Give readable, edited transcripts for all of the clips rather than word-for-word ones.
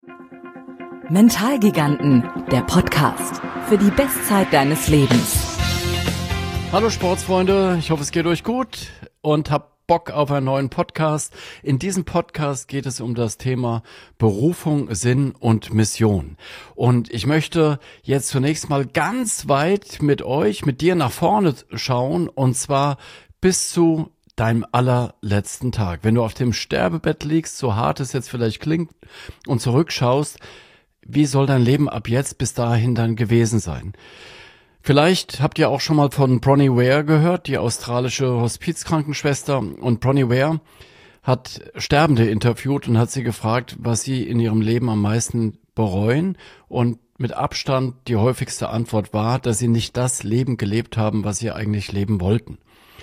Mentalgiganten, der Podcast für die Bestzeit deines Lebens. Hallo Sportsfreunde, ich hoffe es geht euch gut und habt Bock auf einen neuen Podcast. In diesem Podcast geht es um das Thema Berufung, Sinn und Mission. Und ich möchte jetzt zunächst mal ganz weit mit dir nach vorne schauen, und zwar bis zu deinem allerletzten Tag. Wenn du auf dem Sterbebett liegst, so hart es jetzt vielleicht klingt, und zurückschaust, wie soll dein Leben ab jetzt bis dahin dann gewesen sein? Vielleicht habt ihr auch schon mal von Bronnie Ware gehört, die australische Hospizkrankenschwester. Und Bronnie Ware hat Sterbende interviewt und hat sie gefragt, was sie in ihrem Leben am meisten bereuen. Und mit Abstand die häufigste Antwort war, dass sie nicht das Leben gelebt haben, was sie eigentlich leben wollten.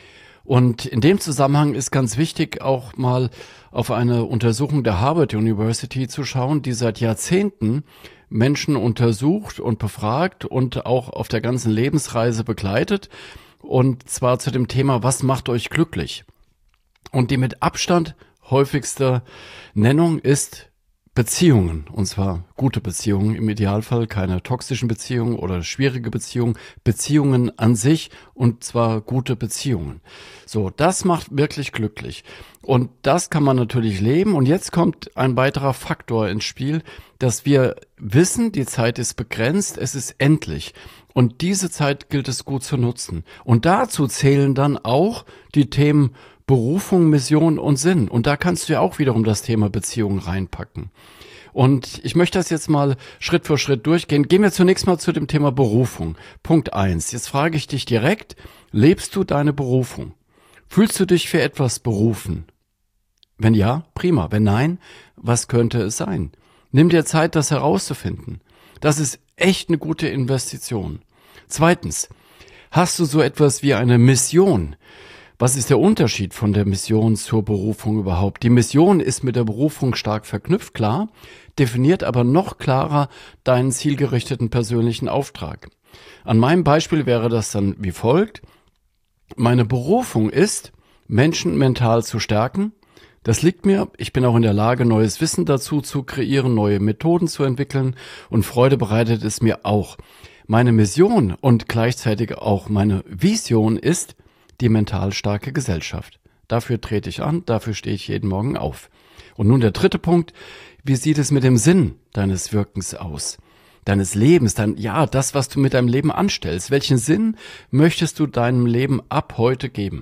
Und in dem Zusammenhang ist ganz wichtig, auch mal auf eine Untersuchung der Harvard University zu schauen, die seit Jahrzehnten Menschen untersucht und befragt und auch auf der ganzen Lebensreise begleitet. Und zwar zu dem Thema, was macht euch glücklich? Und die mit Abstand häufigste Nennung ist Beziehungen, und zwar gute Beziehungen im Idealfall, keine toxischen Beziehungen oder schwierige Beziehungen, Beziehungen an sich, und zwar gute Beziehungen. So, das macht wirklich glücklich. Und das kann man natürlich leben. Und jetzt kommt ein weiterer Faktor ins Spiel, dass wir wissen, die Zeit ist begrenzt, es ist endlich. Und diese Zeit gilt es gut zu nutzen. Und dazu zählen dann auch die Themen Berufung, Mission und Sinn. Und da kannst du ja auch wiederum das Thema Beziehung reinpacken. Und ich möchte das jetzt mal Schritt für Schritt durchgehen. Gehen wir zunächst mal zu dem Thema Berufung. Punkt 1. Jetzt frage ich dich direkt, lebst du deine Berufung? Fühlst du dich für etwas berufen? Wenn ja, prima. Wenn nein, was könnte es sein? Nimm dir Zeit, das herauszufinden. Das ist echt eine gute Investition. Zweitens, hast du so etwas wie eine Mission? Was ist der Unterschied von der Mission zur Berufung überhaupt? Die Mission ist mit der Berufung stark verknüpft, klar, definiert aber noch klarer deinen zielgerichteten persönlichen Auftrag. An meinem Beispiel wäre das dann wie folgt. Meine Berufung ist, Menschen mental zu stärken. Das liegt mir. Ich bin auch in der Lage, neues Wissen dazu zu kreieren, neue Methoden zu entwickeln, und Freude bereitet es mir auch. Meine Mission und gleichzeitig auch meine Vision ist die mental starke Gesellschaft. Dafür trete ich an, dafür stehe ich jeden Morgen auf. Und nun der dritte Punkt. Wie sieht es mit dem Sinn deines Wirkens aus? Deines Lebens, das, was du mit deinem Leben anstellst. Welchen Sinn möchtest du deinem Leben ab heute geben?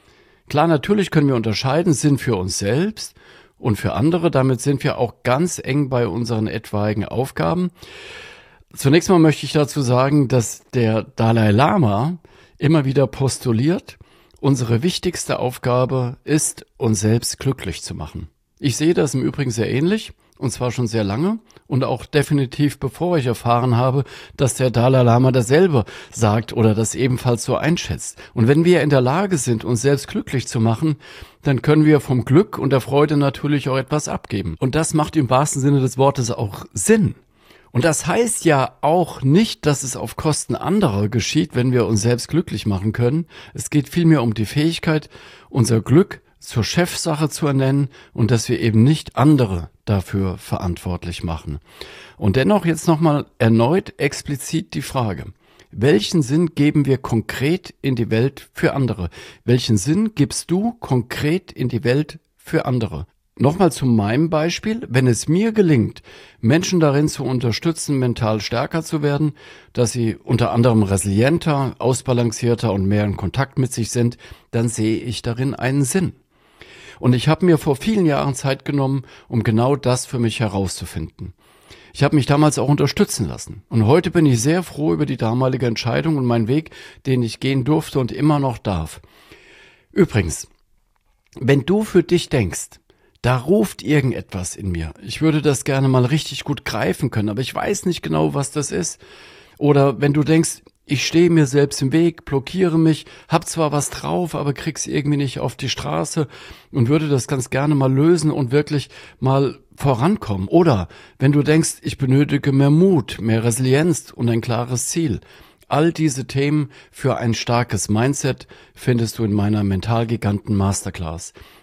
Klar, natürlich können wir unterscheiden, Sinn für uns selbst und für andere. Damit sind wir auch ganz eng bei unseren etwaigen Aufgaben. Zunächst mal möchte ich dazu sagen, dass der Dalai Lama immer wieder postuliert, unsere wichtigste Aufgabe ist, uns selbst glücklich zu machen. Ich sehe das im Übrigen sehr ähnlich, und zwar schon sehr lange und auch definitiv bevor ich erfahren habe, dass der Dalai Lama dasselbe sagt oder das ebenfalls so einschätzt. Und wenn wir in der Lage sind, uns selbst glücklich zu machen, dann können wir vom Glück und der Freude natürlich auch etwas abgeben. Und das macht im wahrsten Sinne des Wortes auch Sinn. Und das heißt ja auch nicht, dass es auf Kosten anderer geschieht, wenn wir uns selbst glücklich machen können. Es geht vielmehr um die Fähigkeit, unser Glück zur Chefsache zu ernennen und dass wir eben nicht andere dafür verantwortlich machen. Und dennoch jetzt nochmal erneut explizit die Frage: Welchen Sinn geben wir konkret in die Welt für andere? Welchen Sinn gibst du konkret in die Welt für andere? Nochmal zu meinem Beispiel. Wenn es mir gelingt, Menschen darin zu unterstützen, mental stärker zu werden, dass sie unter anderem resilienter, ausbalancierter und mehr in Kontakt mit sich sind, dann sehe ich darin einen Sinn. Und ich habe mir vor vielen Jahren Zeit genommen, um genau das für mich herauszufinden. Ich habe mich damals auch unterstützen lassen. Und heute bin ich sehr froh über die damalige Entscheidung und meinen Weg, den ich gehen durfte und immer noch darf. Übrigens, wenn du für dich denkst, da ruft irgendetwas in mir. Ich würde das gerne mal richtig gut greifen können, aber ich weiß nicht genau, was das ist. Oder wenn du denkst, ich stehe mir selbst im Weg, blockiere mich, hab zwar was drauf, aber krieg's irgendwie nicht auf die Straße und würde das ganz gerne mal lösen und wirklich mal vorankommen. Oder wenn du denkst, ich benötige mehr Mut, mehr Resilienz und ein klares Ziel. All diese Themen für ein starkes Mindset findest du in meiner Mentalgiganten Masterclass.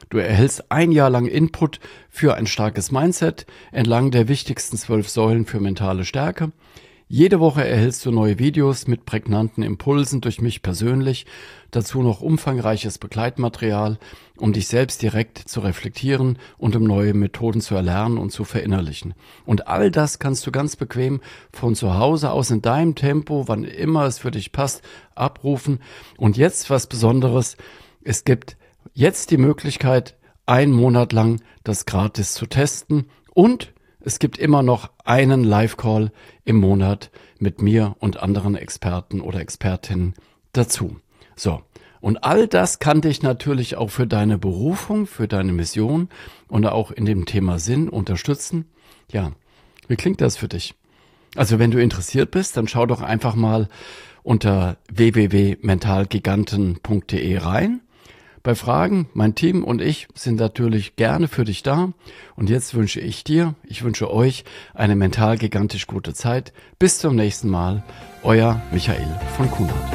Du erhältst ein Jahr lang Input für ein starkes Mindset entlang der wichtigsten 12 Säulen für mentale Stärke. Jede Woche erhältst du neue Videos mit prägnanten Impulsen durch mich persönlich, dazu noch umfangreiches Begleitmaterial, um dich selbst direkt zu reflektieren und um neue Methoden zu erlernen und zu verinnerlichen. Und all das kannst du ganz bequem von zu Hause aus in deinem Tempo, wann immer es für dich passt, abrufen. Und jetzt was Besonderes, es gibt jetzt die Möglichkeit, 1 Monat lang das gratis zu testen und es gibt immer noch einen Live-Call im Monat mit mir und anderen Experten oder Expertinnen dazu. So, und all das kann dich natürlich auch für deine Berufung, für deine Mission und auch in dem Thema Sinn unterstützen. Ja, wie klingt das für dich? Also wenn du interessiert bist, dann schau doch einfach mal unter www.mentalgiganten.de rein. Bei Fragen, mein Team und ich sind natürlich gerne für dich da. Und jetzt wünsche ich wünsche euch eine mental gigantisch gute Zeit. Bis zum nächsten Mal. Euer Michael von Kuhnert.